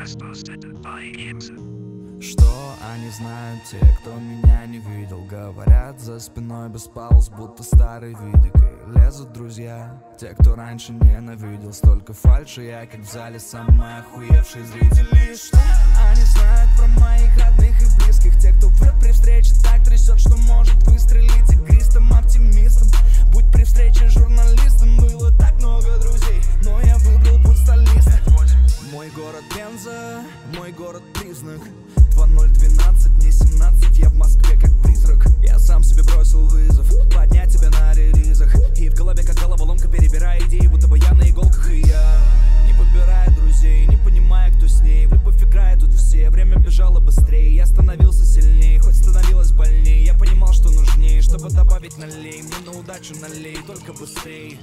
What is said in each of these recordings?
Что они знают, те, кто меня не видел? Говорят за спиной без пауз, будто старый видик. И лезут друзья, те, кто раньше ненавидел. Столько фальши, я как в зале самый охуевший зритель. И что они знают про моих родных и близких? Те, кто врет при встрече, так трясет, что может выстрелить игристым оптимистом. Будь при встрече журналистом, было так много друзей, но я выбрал путь столиста. Мой город Пенза, мой город признак. 2012, не 17, я в Москве как призрак. Я сам себе бросил вызов, поднять тебя на релизах. И в голове как головоломка, перебирая идеи, будто бы я на иголках. И я не выбираю друзей, не понимая, кто с ней. В любовь играет тут все, время бежало быстрее. Я становился сильнее, хоть становилось больнее. Я понимал, что нужнее, чтобы добавить налей. Мне на удачу налей, только быстрее.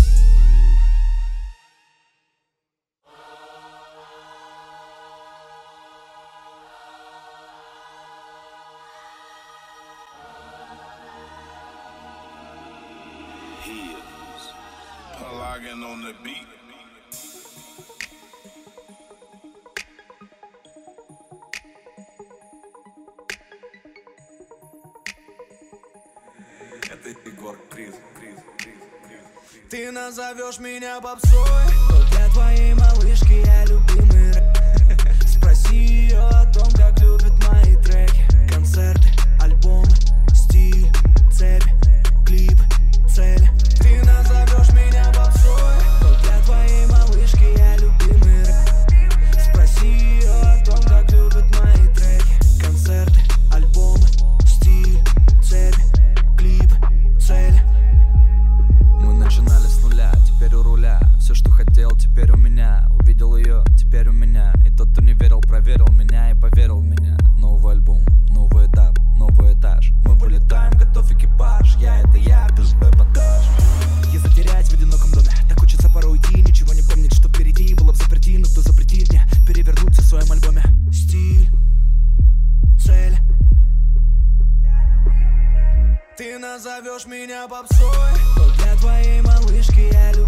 Pelagan on the beat. Это Егор Криз. Ты назовешь меня попсой, но для твоей малышки я любимый рэп. Спроси ее о том, как любит мои треки. Концерты, альбомы, стиль, цепи, клипы, цели. Ты назовешь меня попсой, но для твоей малышки я любимый рэп. Спроси ее о том, как любит мои треки. Концерты, альбомы, стиль, цепи, клипы, цели. Мы начинали с нуля, теперь у руля. Все, что хотел, теперь у меня. Увидел ее, теперь у меня. И тот, кто не верил, проверил меня и поверил в меня. Новый альбом, новый этап, новый этаж. Мы вылетаем, готов экипаж. Я это я, без эпатаж. Я затерять в одиноком доме. Так хочется порой уйти, ничего не помнить, что впереди. Было б заперти, но кто запретит мне перевернуться в своем альбоме. Стиль, цель. Ты назовешь меня попсой, но для твоей малышки я